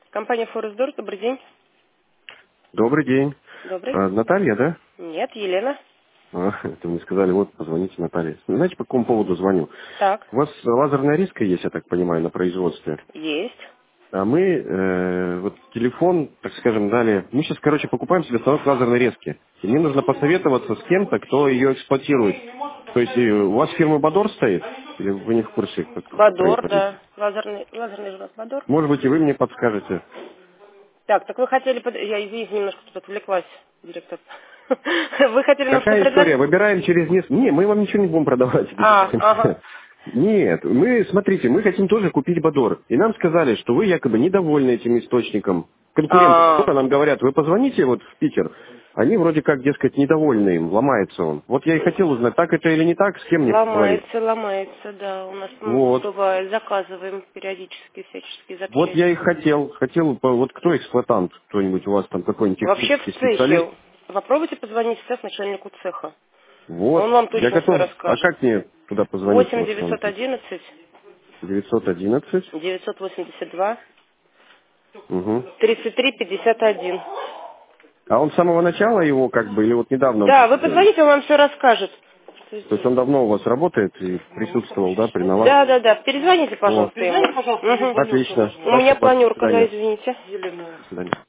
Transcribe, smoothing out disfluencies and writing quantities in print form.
Компания Форестдор, добрый день. Добрый день. Добрый. Наталья, да? Нет, Елена. Это мне сказали, вот, позвоните Наталье. Знаете, по какому поводу звоню? Так, У вас лазерная резка есть, я так понимаю, на производстве. есть. А мы, вот телефон, так скажем, дали. Мы сейчас, покупаем себе станок лазерной резки. И мне нужно посоветоваться с кем-то, кто ее эксплуатирует. То есть у вас фирма Бадор стоит? Или вы не в курсе, как Бадор, происходит? да. Лазерный же у нас Бадор. Может быть, и вы мне подскажете. Так вы хотели... Я, извините, немножко тут отвлеклась, директор. Вы хотели нам что Какая история? предложить? Выбираем через несколько... Не, мы вам ничего не будем продавать. Ага. Нет, смотрите, мы хотим тоже купить Бадор. И нам сказали, что вы якобы недовольны этим источником. Конкуренты А, Бадора нам говорят, вы позвоните вот в Питер. Они вроде как, дескать, недовольны им, ломается он. Вот я и хотел узнать, так это или не так, с кем мне поговорить. ломается, да. У нас Вот. бывает, заказываем периодически всяческие Вот я запчасти. и хотел. Вот кто эксплуатант? Кто-нибудь у вас там, какой-нибудь Вообще в технический специалист? цехе. Попробуйте позвонить сейчас начальнику цеха. Он Вот. вам Я точно все готов. А расскажет. как мне туда позвонить? 8 Вот вам 911 911. 982 Угу. 33 51. А он с самого начала его или вот недавно? Да, вы позвоните, он вам все расскажет. То есть он давно у вас работает и присутствовал, да, при наладке? Да. Перезвоните, О, пожалуйста, ему. Мгм. отлично. У меня Спасибо. До планерка, да, свидания. извините. До свидания.